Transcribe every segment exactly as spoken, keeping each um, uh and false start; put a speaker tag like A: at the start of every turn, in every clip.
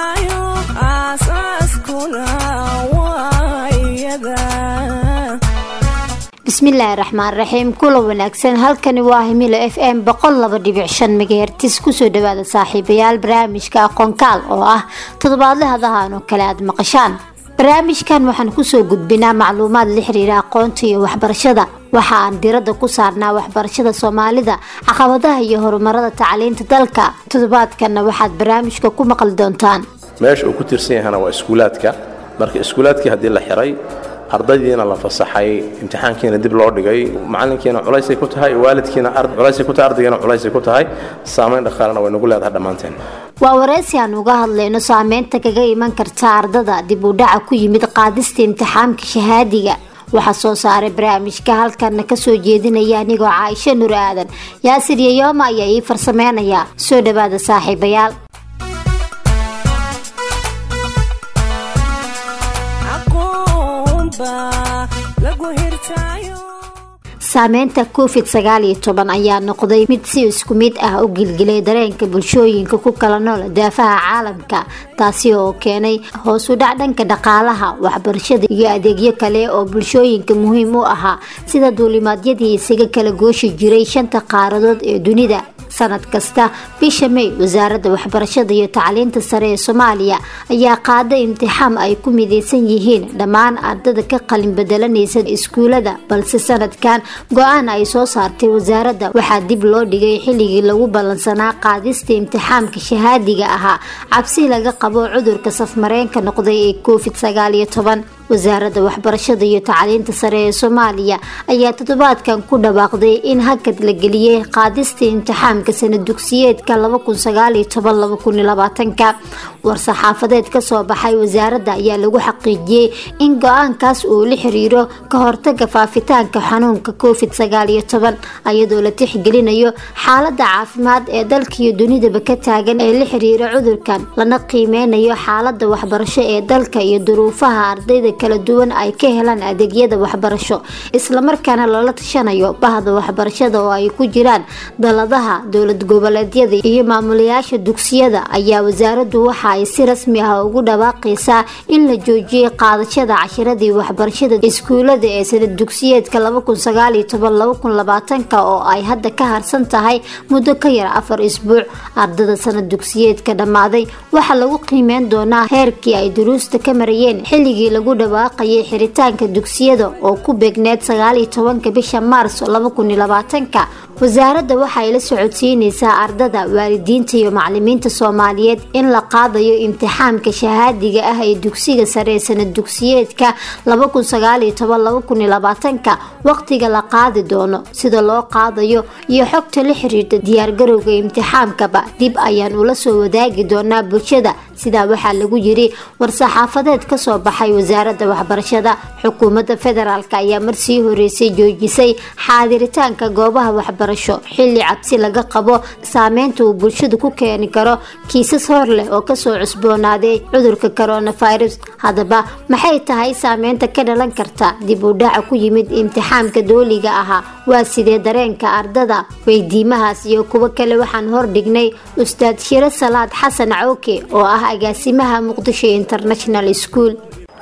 A: hirtaayo aasaaskuna waayada.
B: bismillaahi raxmaani raxiim. kula wanaagsan, halkani waa himilo f m boqol laba dhibic shan megahertz. kusoo dhawaada saaxiibayaal barnaamijka aqoonkaal oo ah toddobaadle hadahan oo kale aad maqashaan. barnaamijkan waxaan kusoo gudbinaa macluumaad la xiriira aqoonta iyo waxbarashada. waxa aan diradda ku saarnaa waxbarashada Soomaalida, caqabadaha iyo horumarada tacliinta dalka. toddobaadkana waxaad barnaamijka ku maqli doontaan
C: meesha uu ku tirsan yahay waa iskuulaadka. marka iskuulaadkii hadii la xiray, ardaydiina la fasaxay, imtixaankiina dib loo dhigay, macalinkiina culays ay ku tahay, waalidkiina arday culays ay ku tahay, ardaygiina culays ay ku tahay, saameyn dhaqaalena way nagu leedahay dhamaanteen.
B: waa wareysi aan uga hadlayno saameynta kaga iman karta ardada dib u dhaca ku yimid qaadista imtixaanka shahaadiga. waxaa soo saaray barnaamijka halkana kasoo jeedinaya anigoo Caaisha Nur Aadan. Yaasir Yooma ayaa ii farsameynaya. soo dhawaada saaxiibayaal. saameynta covid sagaal iyo toban ayaa noqday mid si isku mid ah u gilgilay dareenka bulshooyinka ku kala nool daafaha caalamka, taasi oo keenay hoos u dhac dhanka dhaqaalaha, waxbarashada iyo adeegyo kale oo bulshooyinka muhiim u ahaa, sida duulimaadyadii isaga kala gooshi jiray shanta qaaradood ee dunida. sanad kasta bisha May, wasaaradda waxbarashada iyo tacliinta sare ee Soomaaliya ayaa qaaday imtixaan ay ku mideysan yihiin dhammaan ardayda ka qalin bedelanaysa iskuulada, balse sanadkan go'aan ay soo saartay wasaaradda waxaa dib loo dhigay xilligii lagu balansanaa qaadista imtixaanka shahaadiga ahaa, cabsi laga qabo cudurka safmareenka noqday ee covid sagaal iyo toban. wasaaradda waxbarashada iyo tacliinta sare ee Soomaaliya ayaa toddobaadkan ku dhawaaqday in hakad la geliyay qaadista imtixaanka sanad dugsiyeedka laba kun sagaal iyo toban laba kun iyo labaatan. war saxaafadeed ka soo baxay wasaaradda ayaa lagu xaqiijiyay in go'aankaas uu la xiriiro ka hortagga faafitaanka xanuunka covid sagaal iyo toban, iyadoo la tixgelinayo xaaladda caafimaad ee dalka iyo dunidaba ka taagan ee la xiriira cudurkan, lana qiimeynayo xaaladda waxbarasho ee dalka iyo duruufaha ardayda kala duwan ay ka helaan adeegyada waxbarasho, isla markaana lala tashanayo bahda waxbarashada oo ay ku jiraan daladaha dowlad goboleedyada iyo maamulayaasha dugsiyada. ayaa wasaaraddu waxa ay si rasmi ah ugu dhawaaqaysaa in la joojiyay qaadashada casharadii waxbarashada iskuulada ee sanad dugsiyeedka laba kun sagaal iyo toban laba kun iyo labaatan oo ay hadda ka harsan tahay muddo ka yar afar isbuuc. ardada sanad dugsiyeedka dhamaaday waxaa lagu qiimeyn doonaa heerkii ay duruusta ka marayeen xilligii lagu dhawaaqayay xiritaanka dugsiyada oo ku beegneed sagaal iyo tobanka bisha Maarso laba kun iyo labaatan. wasaaradda waxay la socodsiinaysaa ardada, waalidiinta iyo macallimiinta Soomaaliyeed in la qaadayo imtixaanka shahaadiga ah ee dugsiga sare sanad dugsiyeedka laba kun sagaal iyo toban laba kun iyo labaatan, waqtiga la qaadi doono, sida loo qaadayo iyo xogta la xiriirta diyaar garowga imtixaankaba dib ayaan ula soo wadaagi doonaa bulshada. sidaa waxaa lagu yiri war saxaafadeed ka soo baxay wasaaradda waxbarashada. xukuumadda federaalka ayaa marsii horeysay joojisay xaadiritaanka goobaha waxbarasho xilli cabsi laga qabo saameynta uu bulshada ku keeni karo kiisas hor leh oo kasoo cusboonaaday cudurka coronavirus. haddaba maxay tahay saameynta ka dhalan karta dib u dhaca ku yimid imtixaanka dooliga ahaa? waa sidee dareenka ardada? weydiimahaas iyo kuwo kale waxaan hordhignay ustaad Shiro Salaad Xasan Cawke oo ah agaasimaha Muqdisho International School.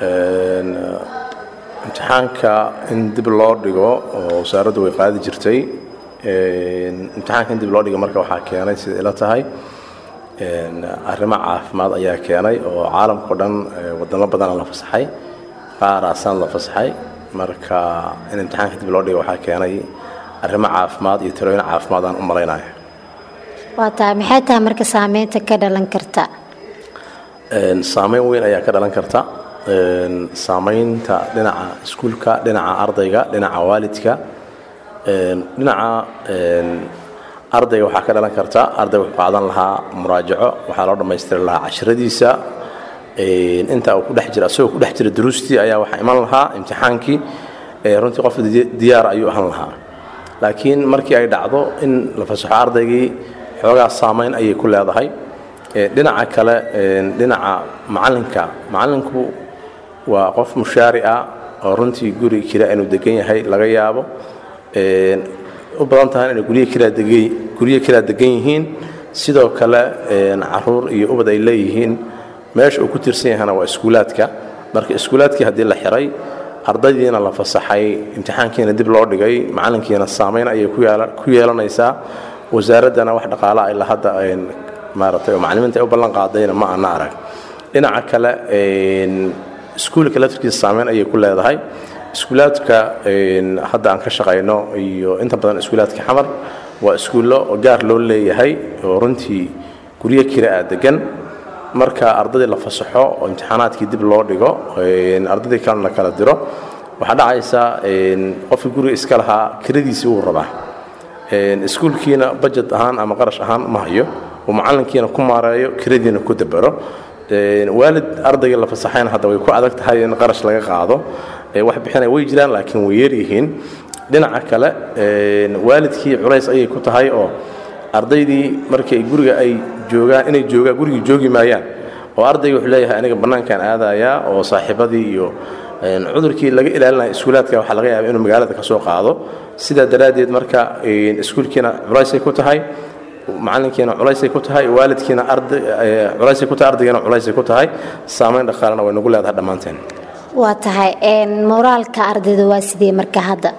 C: imtixaanka in dib loo dhigo oo wasaaraddu way qaadi jirtay. imtixaanka in dib loo dhigo marka waxaa keenay sida ila tahay arrimo caafimaad ayaa keenay oo caalamka dhan wadamo badan la fasaxay, qaar aasan la fasaxay. marka in imtixaanka dib loo dhigo waxaa keenay arrimo caafimaad iyo talooyin caafimaad aan u malaynayo.
B: waa tahay maxay tahay marka saameynta ka dhalan karta?
C: saameyn weyn ayaa ka dhalan karta. saameynta dhinaca iskuulka, dhinaca ardayga, dhinaca waalidka, dhinaca ardayga waxaa ka dhalan karta arday wuxuu qaadan lahaa muraajaco, waxaa loo dhammaystiri lahaa casharadiisa, inta uu ku dhex jira asagoo ku dhex jira duruustii ayaa waxaa iman lahaa imtixaankii. runtii qof diyaar ayuu ahaan lahaa, laakiin markii ay dhacdo in la fasaxo ardaygii xoogaa saameyn ayay ku leedahay. dhinaca kale, dhinaca macalinka, macalinku waa qof mushaari ah oo runtii guri kira inuu degan yahay laga yaabo, u badan tahay inay guriga kira degan guriga kira degan yihiin, sidoo kale caruur iyo ubad ay leeyihiin meesha uu ku tirsan yahana waa iskuulaadka marka iskuulaadkii haddii la xiray ardaydiina la fasaxay imtixaankiina dib loo dhigay macalinkiina saameyn ayay ku yeelanaysaa wasaaraddana wax dhaqaale ay la hadda maaragtay oo macallimiinta ay u ballan qaadayna ma ana arag dhinaca kale iskuulka laftirkiisa saameyn ayay ku leedahay iskuulaadka hadda aan ka shaqayno iyo inta badan iskuulaadka xamar waa iskuullo gaar loo leeyahay oo runtii guryo kira ah degan marka ardaydii la fasaxo oo imtixaanaadkii dib loo dhigo ardaydii kalena la kala diro waxaa dhacaysa qofkii guriga iska lahaa kiradiisii wuu rabaa iskuulkiina budget ahaan ama qarash ahaan ma hayo oo macalinkiina ku maareeyo kiradiina ku dabaro waalid ardayga la fasaxayna hadda way ku adag tahay in qarash laga qaado wax bixinay way jiraan laakiin way yar yihiin dhinaca kale waalidkii culays ayay ku tahay oo ardaydii markay guriga ay joogaan inay joogaan gurigii joogi maayaan oo ardayga wuxuu leeyahay aniga bannaankaan aadayaa oo saaxiibadii iyo cudurkii laga ilaalinaya iskuulaadka waxaa laga yaabaa inuu magaalada ka soo qaado sidaa daraaddeed marka iskuulkiina culaysay ku tahay macalinkiina culaysay ku tahay waalidkiina arday culaysay ku tahay ardaygana culaysay ku tahay saameyn dhaqaalena way nagu leedahay dhammaanteen
B: waa tahay moraalka ardayda waa sidee marka hadda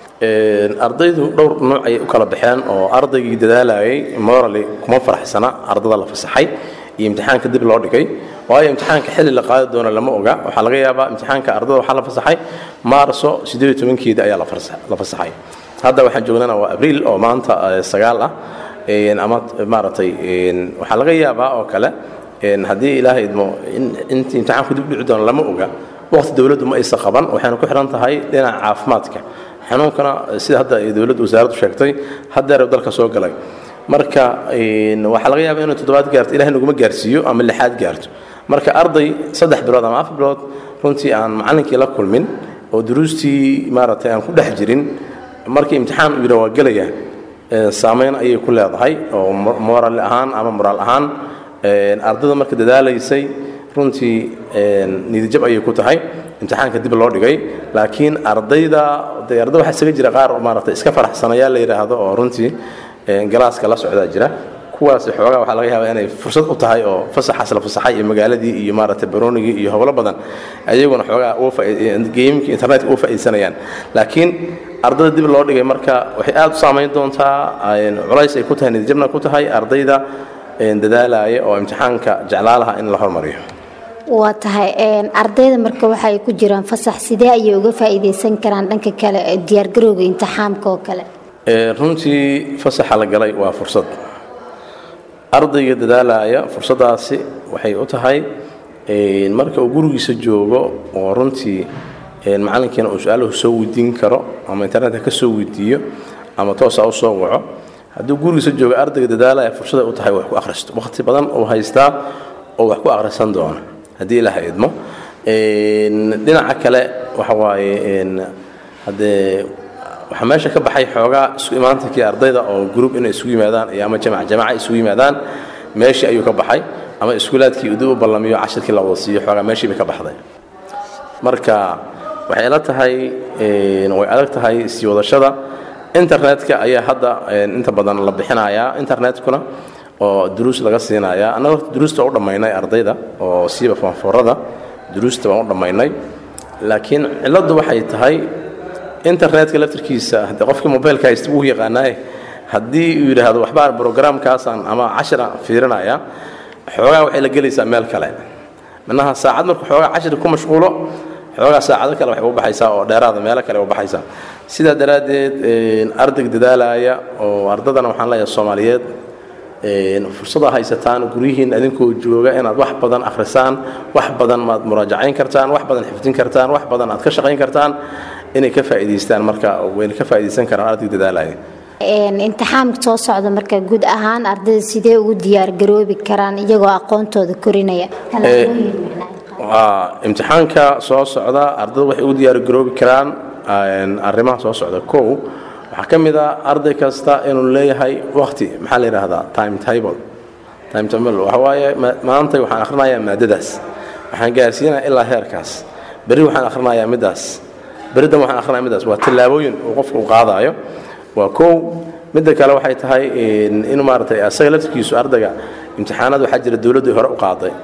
C: ardaydu dhowr nooc ay u kala baxeen oo ardaygii dadaalayay morally kuma faraxsana ardada la fasaxay iyo imtixaanka dib loo dhigay waayo imtixaanka xilli la qaadi doono lama oga waxaa laga yaabaa imtixaanka ardada waxaa la fasaxay maarso siddeed iyo tobankeeda ayaa la fasaxay hadda waxaan joognana waa abriil oo maanta sagaal ah ama maaragtay waxaa laga yaabaa oo kale haddii ilaahay idmo intii imtixaanku dib dhici doono lama oga waqti dowladdu ma aysan qaban waxayna ku xiran tahay dhinaca caafimaadka xanuunkana sida hadda dowladda wasaaraddu sheegtay haddeer dalka soo galay marka waxaa laga yaabaa inuu toddobaad gaarto ilaahay naguma gaarsiiyo ama lixaad gaarto marka arday saddex bilood ama afar bilood runtii aan macallinkii la kulmin oo duruustii maaragtay aan ku dhex jirin markii imtixaan uu yidha waa gelaya saameyn ayay ku leedahay oo moral ahaan ama moraal ahaan ardayda marka dadaalaysay runtii niyadjab ayay ku tahay imtixaanka dib loo dhigay laakiin ardayda ardayda waxa isaga jira qaar maaragtay iska faraxsanaya la yiraahdo oo runtii galaaska la socda jira kuwaas xoogaa waxa laga yaabaa inay fursad u tahay oo fasaxaas la fasaxay iyo magaaladii iyo maaragtay baroonigi iyo hawlo badan ayaguna xoogaa oo gameka internetka u faa'iidsanayaan laakiin ardayda dib loo dhigay marka waxay aad u saameyn doontaa culays ay ku tahay niyadjabna ku tahay ardayda dadaalaya oo imtixaanka jeclaalaha in la hormariyo
B: waa tahay ardayda marka waxay ku jiraan fasax sidee ayay uga faa'iideysan karaan dhanka kale diyaar garowga imtixaanka oo kale
C: runtii fasaxa la galay waa fursad ardayga dadaalaya fursadaasi waxay u tahay marka uu gurigiisa joogo oo runtii macalinkiina uu su'aaluhu soo weydiin karo ama internetka ka soo weydiiyo ama toosa u soo waco hadduu gurigiisa joogo ardayga dadaalaya fursada u tahay wax ku akhristo waqti badan uu haystaa oo wax ku akhrisan doona haddii ilaaha idmo dhinaca kale waxa waaye haddee waxaa meesha ka baxay xoogaa isku imaantankii ardayda oo group inay isugu yimaadaan iyo ama jamac jamaca isugu yimaadaan meeshii ayuu ka baxay ama iskuulaadkii uduu u ballamiyo cashirkii la wada siiyo xoogaa meeshii bay ka baxday marka waxay la tahay way adag tahay sii wadashada internetka ayaa hadda inta badan la bixinayaa internetkuna oo duruus laga siinayaa annaga duruusta u dhammaynay ardayda oo siiba fanfoorada duruusta baan u dhammaynay laakiin cilladdu waxay tahay internetka laftirkiisa haddii qofkii mobilka haysta wuu yaqaanaaye haddii uu yidhaahdo waxbaa programkaasaan ama cashira fiirinaya xoogaa waxay la gelaysaa meel kale manaha saacad markuu xoogaa cashir ku mashquulo xoogaa saacado kale waxay u baxaysaa oo dheeraada meelo kale u baxaysaa sidaa daraaddeed ardayg dadaalaya oo ardadana waxaan leeyahay soomaaliyeed fursada haysataan guryihiin adinkoo jooga inaad wax badan akhrisaan wax badan maad muraajacayn kartaan wax badan xifdin kartaan wax badan aad ka shaqayn kartaan inay ka faa'iidaystaan marka wayna ka faa'iidaysan karaan ardayg dadaalaya
B: imtixaanka soo socda marka guud ahaan ardayda sidee ugu diyaar garoobi karaan iyagoo aqoontooda korinaya
C: imtixaanka soo socda ardayda waxay ugu diyaar garoobi karaan arrimaha soo socda kow waxaa ka mid ah arday kasta inuu leeyahay waqti maxaa la yidhaahdaa time table time table waxa waaye maanta waxaan akhrinayaa maadadaas waxaan gaarsiinayaa ilaa heerkaas berri waxaan akhrinayaa middaas berridan waxaan akhrinayaa middaas waa tallaabooyin uu qofku u qaadaayo waa kow midda kale waxay tahay inuu maaragtay asaga laftirkiisu ardayga imtixaanada waxaa jira dowladdu hore u qaaday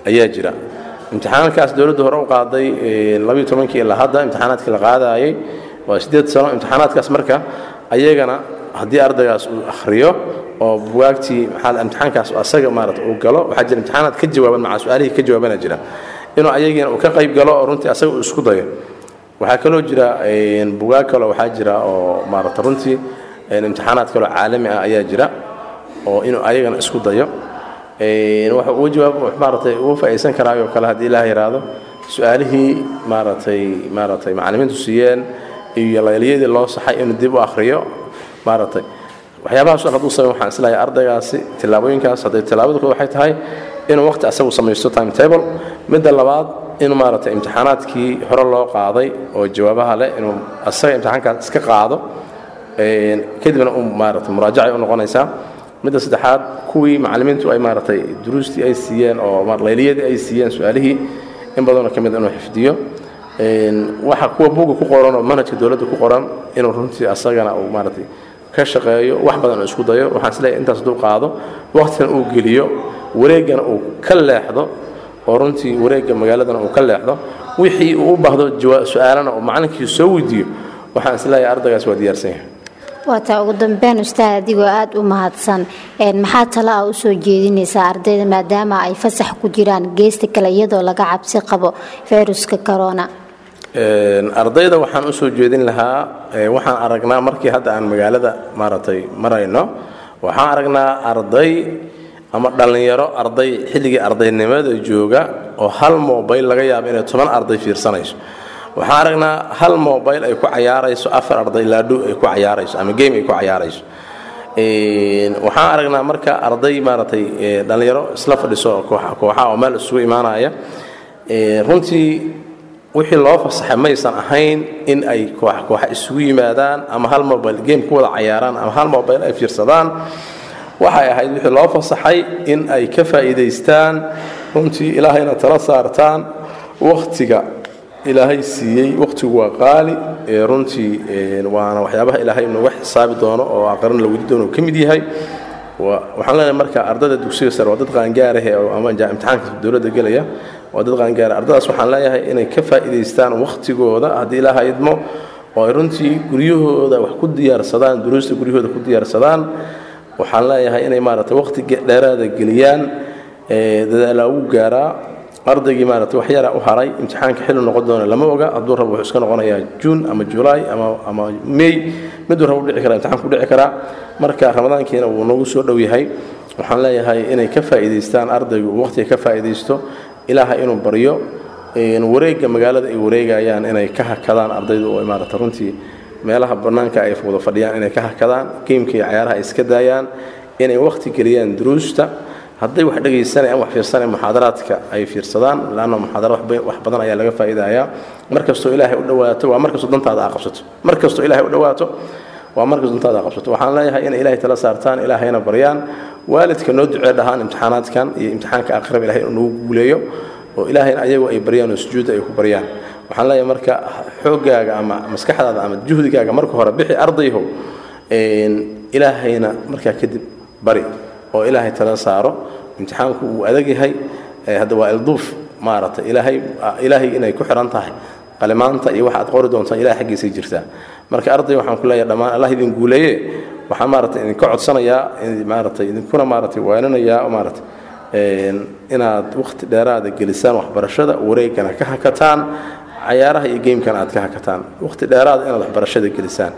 C: ayaa jira imtixaankaas dawladdu hore u qaaday labiyo tobankii ilaa hadda imtixaanaadkii la qaadayay waa sideed sano imtixaanaadkaas marka ayagana haddii ardaygaas uu akhriyo oo buwaagtii maxaa imtixaankaas asaga maaragtay uu galo waxaa jira imtixaanaad ka jawaaban maca su'aalihii ka jawaabana jira inuu ayagina uu ka qayb galo oo runtii asaga uu isku dayo waxaa kaloo jira bugaag kale waxaa jira oo maaragtay runtii imtixaanaad kale caalami ah ayaa jira oo inuu ayagana isku dayo waxa uu jawaab maaragtay uu faa'iideysan karaayo kale hadii ilaahay yiraahdo su'aalihii maaragtay maaragtay macallimiintu siiyeen iyo laylyadii loo saxay inuu dib u akhriyo maaragtay waxyaabahaas hadduu sameeyo waxaan islahay ardaygaasi tilaabooyinkaas haday tilaabadu waxay tahay inuu waqti asagu samaysto timetable midda labaad inuu maaragtay imtixaanaadkii hore loo qaaday oo jawaabaha leh inuu asaga imtixaankaas iska qaado kadibna uu maaragtay muraajaca u noqonaysaa midda saddexaad kuwii macallimiintu ay maaragtay duruustii ay siiyeen oo laylyadii ay siiyeen su'aalihii in badan oo ka mid inuu xifdiyo waxa kuwa buuga ku qoran oo manhajka dawladda ku qoran inuu runtii asagana uu maaragtay ka shaqeeyo wax badan oo isku dayo waxaan isleeyahay intaas duu qaado waqtigan uu geliyo wareegana uu ka leexdo oo runtii wareegga magaaladana uu ka leexdo wixii uu u baahdo su'aalana oo macallinkii soo weydiiyo waxaan isleeyahay ardaygaas waa diyaarsan yahay
B: waata ugu dambeyn ustaad adigoo aad u mahadsan maxaa talo ah u soo jeedinaysaa ardayda maadaama ay fasax ku jiraan geesta kale iyadoo laga cabsi qabo fayruska corona
C: ardayda waxaan u soo jeedin lahaa waxaan aragnaa markii hadda aan magaalada maaragtay marayno waxaan aragnaa arday ama dhalinyaro arday xilligii ardaynimada jooga oo hal mobile laga yaabo inay toban arday fiirsanayso waxaan aragnaa hal mobile ay ku cayaarayso afar arday laadhu ay ku cayaarayso ama game ay ku cayaarayso waxaan aragnaa marka arday maaragtay dhalinyaro isla fadhiso kooxa kooxa oo meel isugu imaanaya runtii wixii loo fasaxay maysan ahayn in ay koox koox isugu yimaadaan ama hal mobile game ku wada cayaaraan ama hal mobile ay fiirsadaan waxay ahayd wixii loo fasaxay in ay ka faa'iideystaan runtii ilaahayna tala saartaan waqtiga ilaahay siiyey waqtigu waa qaali runtii waana waxyaabaha ilaahay inuu wax xisaabi doono oo aqran la wadi doono kamid yahay waxaan leenahay marka ardayda dugsiga sare waa dad qaangaar ah oo ama imtixaanka dawladda galaya waa dad qaangaar ardaydaas waxaan leeyahay inay ka faa'iideystaan waqtigooda haddii ilaahay idmo oo runtii guryahooda wax ku diyaarsadaan duruusta guryahooda ku diyaarsadaan waxaan leeyahay inay maaragtay waqti dheeraada geliyaan dadaal ugu gaaraa ardaygii maaragtay wax yara u haray imtixaanka xilli noqon doona lama oga hadduu rabo wuxuu iska noqonayaa June ama July ama ama May miduu rabo dhici kara imtixaanku dhici kara marka ramadaankiina uu nagu soo dhow yahay waxaan leeyahay inay ka faa'iideystaan ardaygu waqtiga ka faa'iideysto ilaaha inuu bariyo in wareegga magaalada ay wareegayaan inay ka hakadaan ardaydu oo maaragtay runtii meelaha banaanka ay wada fadhiyaan inay ka hakadaan geemka iyo ciyaaraha iska daayaan inay waqti geliyaan duruusta hadday wax dhageysanayaan wax fiirsanayaan muxaadaraadka ay fiirsadaan laana muxaadaro wax badan ayaa laga faa'iidayaa markastoo ilaahay u dhawaato waa markastoo dantaada aad qabsato markastoo ilaahay u dhawaato waa markastoo dantaada aad qabsato waxaan leeyahay in ilaahay tala saartaan ilaahayna baryaan waalidka noo ducee dhahaan imtixaanaadkan iyo imtixaanka aakhirada ilaahay inuu guuleeyo oo ilaahayna ayagu ay baryaan oo sujuud ay ku baryaan waxaan leeyahay marka xoogaaga ama maskaxdaada ama juhdigaaga marka hore bixi ardayho een ilaahayna marka kadib bari oo ilaahay tala saaro imtixaanku uu adag yahay hada waa ilduuf maarata ilaahay ilaahay inay ku xiran tahay qalimaanta iyo waxa aad qori doontaan ilaahay xaqiisa jirta marka arday waxaan ku leeyahay dhamaan Allah idin guuleeye waxaan maarata idin ka codsanayaa maarata idin kuna maarata waananayaa maarata een inaad waqti dheeraad gelisaan waxbarashada wareegana ka hakataan ciyaaraha iyo geemkan aad ka hakataan waqti dheeraad inaad waxbarashada gelisaan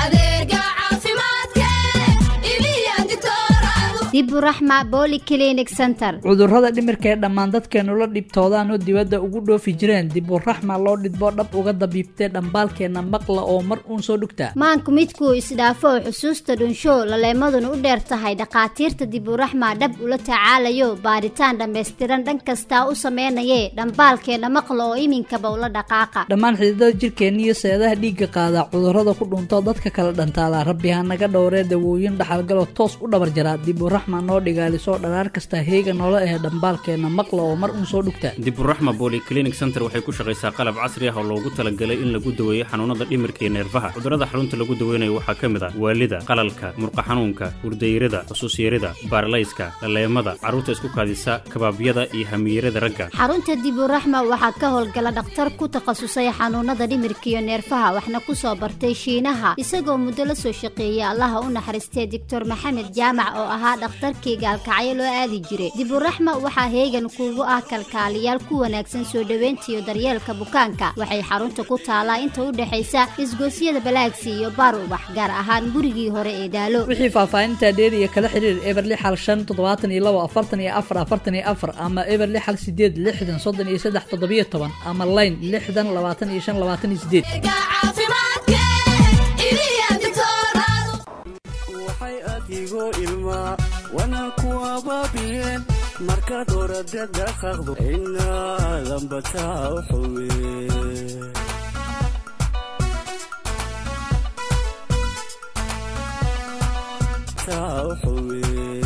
B: dib u raxma Poly Clinic Center
D: cudurrada dhimirka ee dhammaan dadkeenu la dhibtoodaan oo dibadda ugu dhoofi jireen dib u raxma loo dhidbo dhab uga dabiibtay dhambaalkeena maqla oo mar uun soo dhugta
B: maanku midku isdhaafo xusuusta dhunsho laleemaduna u dheer tahay dhaqaatiirta dib u raxma dhab ula tacaalayo baaritaan dhameystiran dhan kasta u sameynayay dhambaalkeena maqla oo iminkaba ula dhaqaaqa
D: dhammaan xididada jirkeena iyo seedaha dhiigga qaada cudurrada ku dhunto dadka kala dhantaala rabbi ha naga dhowree dawooyin dhaxalgalo toos u dhabar jara dib u raxma noo dhigaaliso dharaar kasta heega noola ah dhambaalkeena maqla oo mar uun soo dhugta
E: dib u raxma polyclinic center waxay ku shaqaysaa qalab casri ah oo loogu talagalay in lagu daweeyo xanuunada dhimirka iyo neerfaha cudurrada xarunta lagu daweynayo waxaa ka mid ah waalida qalalka murqa xanuunka hurdayrada xusuusyarida baarlayska dhaleemada carruurta isku kaadisa kabaabyada iyo hamiirada ragga
B: xarunta dib u raxma waxaa ka howlgala dhakhtar ku takhasusay xanuunada dhimirka iyo neerfaha waxna ku soo bartay shiinaha isagoo muddo la soo shaqeeyay allaha u naxariistay doctor maxamed jaamac oo ahaa dhakhtarkii gaalkacyo loo aadi jiray dib u raxma waxaa heegan kuugu ah kalkaaliyaal ku wanaagsan soo dhaweynta iyo daryeelka bukaanka waxay xarunta ku taalaa inta u dhaxaysa isgoosyada balaagsi iyo baar ubax gaar ahaan gurigii hore ee daalo
D: wixii faahfaahinta dheer iyo kala xiriir eberli xal shan toddobaatan iyo labo afartan iyo afar afartan iyo afar ama eberli xal sideed lixdan soddon iyo saddex toddobiyo toban ama line lixdan labaatan iyo shan labaatan iyo sideed
F: waxay adigo ilma wana kuwa baabiyeen markaad orada dhaqaaqdo inaa lambataa u xuwe taa u xuwe